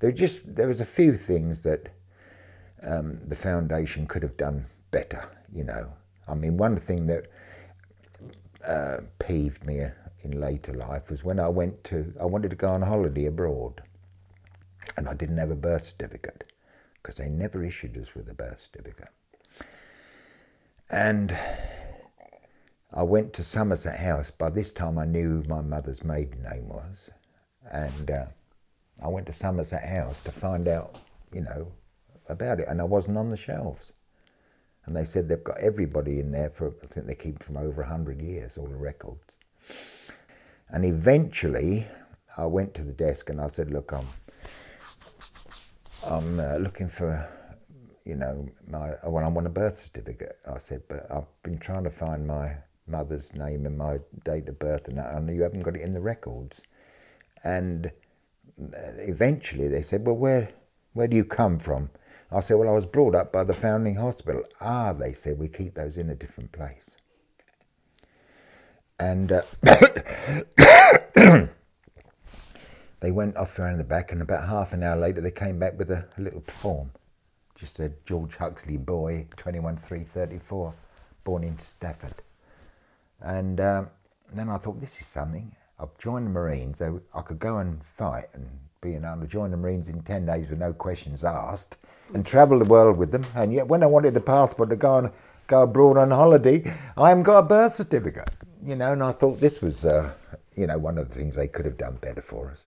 there was a few things that the foundation could have done better, you know. I mean, one thing that peeved me in later life was when I wanted to go on holiday abroad, and I didn't have a birth certificate because they never issued us with a birth certificate. And I went to Somerset House. By this time I knew who my mother's maiden name was, and I went to Somerset House to find out, you know, about it, and I wasn't on the shelves. And they said they've got everybody in there for, I think they keep from over 100 years, all the records. And eventually I went to the desk and I said, look, I'm looking for, you know, I want a birth certificate. I said, but I've been trying to find my mother's name and my date of birth, and I know you haven't got it in the records. And eventually they said, well, where do you come from? I said, well, I was brought up by the Foundling Hospital. Ah, they said, we keep those in a different place. And they went off around the back, and about half an hour later they came back with a little form. Just said, George Huxley, boy, 21-3-34, born in Stafford. And then I thought, this is something. I've joined the Marines, so I could go and fight and be able to join the Marines in 10 days with no questions asked and travel the world with them. And yet when I wanted a passport to go abroad on holiday, I haven't got a birth certificate, you know, and I thought this was, you know, one of the things they could have done better for us.